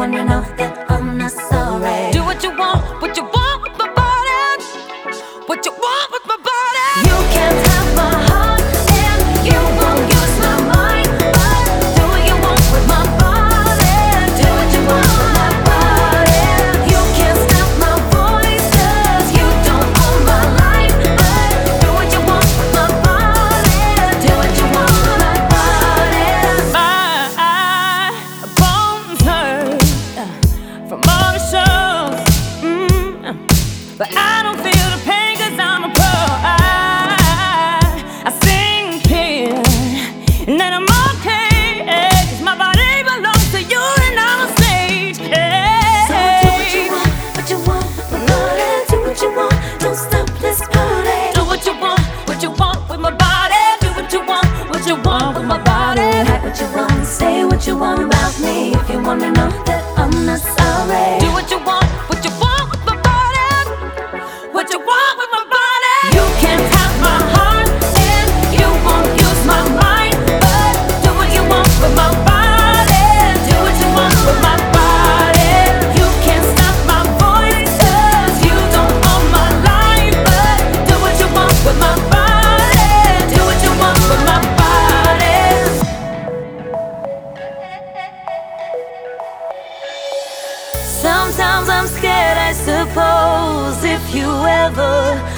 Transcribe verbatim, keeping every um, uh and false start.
wanna know that I'm not sorry. Do what you want, what you want with my body. What you want with my body. You can't have my heart and you won't use my mind. But do what you want with my body. Do what you want with my body. You can't stop my voice 'cause you don't own my life. But do what you want with my body. Do what you want with my body. My bones hurt from all the shows, mm, but I don't feel the pain 'cause I'm a pro. I, I sing here and then I'm okay, 'cause my body belongs to you and I'm a slave. Hey. So do what you want, what you want with my body. Do what you want, don't stop this party. Do what you want, what you want with my body. Do what you want, what you want with my body. Like what you want, say what you want about me. If you wanna know that I'm not sorry. Do what you want, what you want with my body. What you want with my body. You can't have my heart and you won't use my mind. But do what you want with my body. Do what you want with my body. You can't stop my voice 'cause you don't own my life. But do what you want with my body. Do what you want with my body. Sometimes I'm scared, I suppose, if you ever